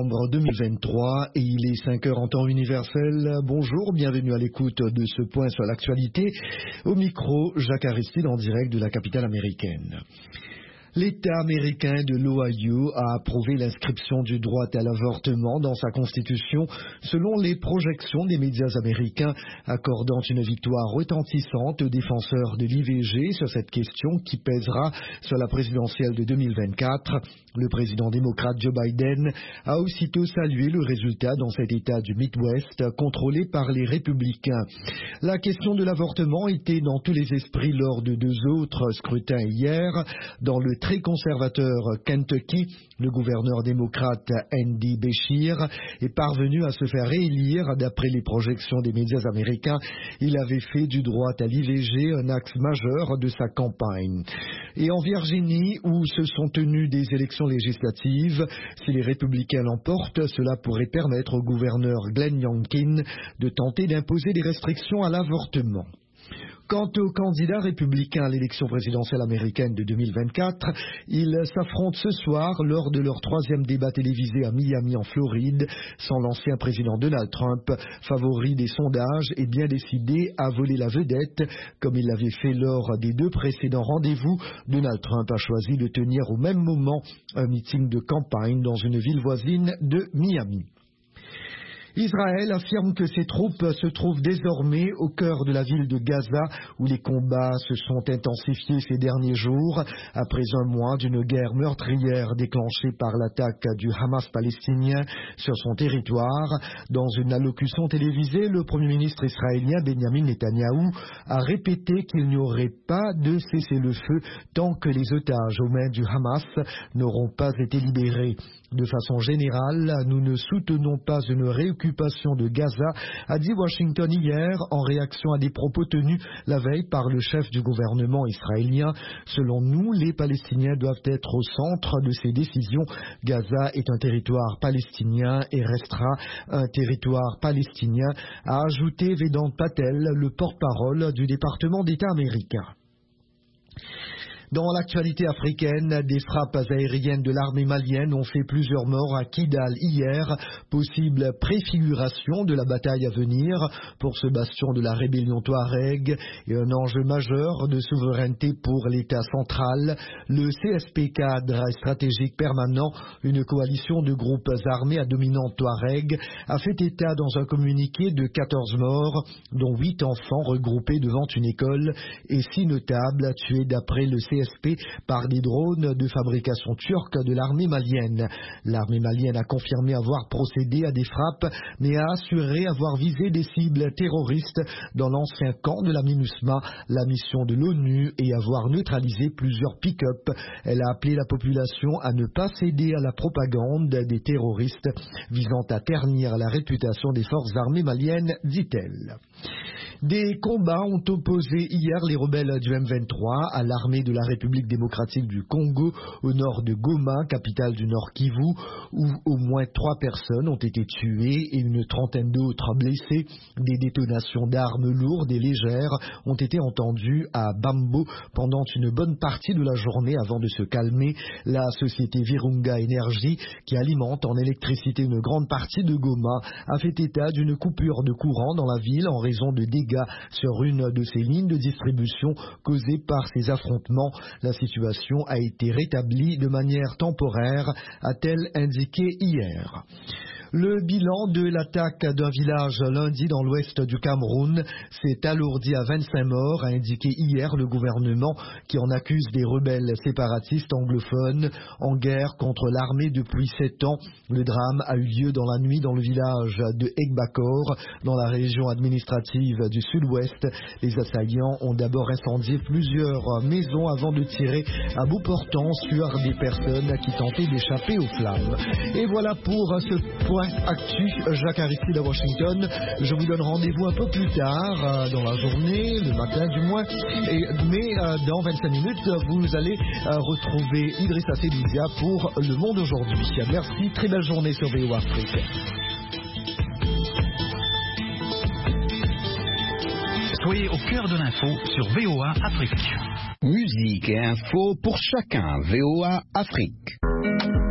septembre 2023 et il est 5 heures en temps universel. Bonjour, bienvenue à l'écoute de ce point sur l'actualité. Au micro, Jacques Aristide en direct de la capitale américaine. L'État américain de l'Ohio a approuvé l'inscription du droit à l'avortement dans sa constitution selon les projections des médias américains, accordant une victoire retentissante aux défenseurs de l'IVG sur cette question qui pèsera sur la présidentielle de 2024. Le président démocrate Joe Biden a aussitôt salué le résultat dans cet État du Midwest contrôlé par les républicains. La question de l'avortement était dans tous les esprits lors de deux autres scrutins hier. Dans le très conservateur Kentucky, le gouverneur démocrate Andy Beshear est parvenu à se faire réélire. D'après les projections des médias américains, il avait fait du droit à l'IVG un axe majeur de sa campagne. Et en Virginie, où se sont tenues des élections législatives, si les républicains l'emportent, cela pourrait permettre au gouverneur Glenn Youngkin de tenter d'imposer des restrictions à l'avortement. Quant aux candidats républicains à l'élection présidentielle américaine de 2024, ils s'affrontent ce soir lors de leur troisième débat télévisé à Miami en Floride, sans l'ancien président Donald Trump, favori des sondages et bien décidé à voler la vedette. Comme il l'avait fait lors des deux précédents rendez-vous, Donald Trump a choisi de tenir au même moment un meeting de campagne dans une ville voisine de Miami. Israël affirme que ses troupes se trouvent désormais au cœur de la ville de Gaza, où les combats se sont intensifiés ces derniers jours, après un mois d'une guerre meurtrière déclenchée par l'attaque du Hamas palestinien sur son territoire. Dans une allocution télévisée, le Premier ministre israélien Benjamin Netanyahou a répété qu'il n'y aurait pas de cessez-le-feu tant que les otages aux mains du Hamas n'auront pas été libérés. De façon générale, nous ne soutenons pas une réoccupation de Gaza, a dit Washington hier en réaction à des propos tenus la veille par le chef du gouvernement israélien. Selon nous, les Palestiniens doivent être au centre de ces décisions. Gaza est un territoire palestinien et restera un territoire palestinien, a ajouté Vedant Patel, le porte-parole du département d'État américain. Dans l'actualité africaine, des frappes aériennes de l'armée malienne ont fait plusieurs morts à Kidal hier, possible préfiguration de la bataille à venir pour ce bastion de la rébellion Touareg et un enjeu majeur de souveraineté pour l'État central. Le CSP cadre stratégique permanent, une coalition de groupes armés à dominante Touareg, a fait état dans un communiqué de 14 morts, dont 8 enfants regroupés devant une école et 6 notables tués d'après le CSP par des drones de fabrication turque de l'armée malienne. L'armée malienne a confirmé avoir procédé à des frappes, mais a assuré avoir visé des cibles terroristes dans l'ancien camp de la MINUSMA, la mission de l'ONU, et avoir neutralisé plusieurs pick-up. Elle a appelé la population à ne pas céder à la propagande des terroristes visant à ternir la réputation des forces armées maliennes, dit-elle. Des combats ont opposé hier les rebelles du M23 à l'armée de la République démocratique du Congo au nord de Goma, capitale du Nord Kivu, où au moins 3 personnes ont été tuées et une trentaine d'autres blessées. Des détonations d'armes lourdes et légères ont été entendues à Bambo pendant une bonne partie de la journée avant de se calmer. La société Virunga Energy, qui alimente en électricité une grande partie de Goma, a fait état d'une coupure de courant dans la ville en raison de dégâts sur une de ces lignes de distribution causées par ces affrontements. La situation a été rétablie de manière temporaire, a-t-elle indiqué hier. Le bilan de l'attaque d'un village lundi dans l'ouest du Cameroun s'est alourdi à 25 morts, a indiqué hier le gouvernement qui en accuse des rebelles séparatistes anglophones en guerre contre l'armée depuis 7 ans. Le drame a eu lieu dans la nuit dans le village de Egbakor, dans la région administrative du sud-ouest. Les assaillants ont d'abord incendié plusieurs maisons avant de tirer à bout portant sur des personnes qui tentaient d'échapper aux flammes. Et voilà pour ce point actu, Jacques Aristide à Washington. Je vous donne rendez-vous un peu plus tard dans la journée, le matin du moins, mais dans 25 minutes, vous allez retrouver Idrissa Seloudia pour Le Monde aujourd'hui. Merci, très belle journée sur VOA Afrique. Soyez au cœur de l'info sur VOA Afrique. Musique et info pour chacun, VOA Afrique.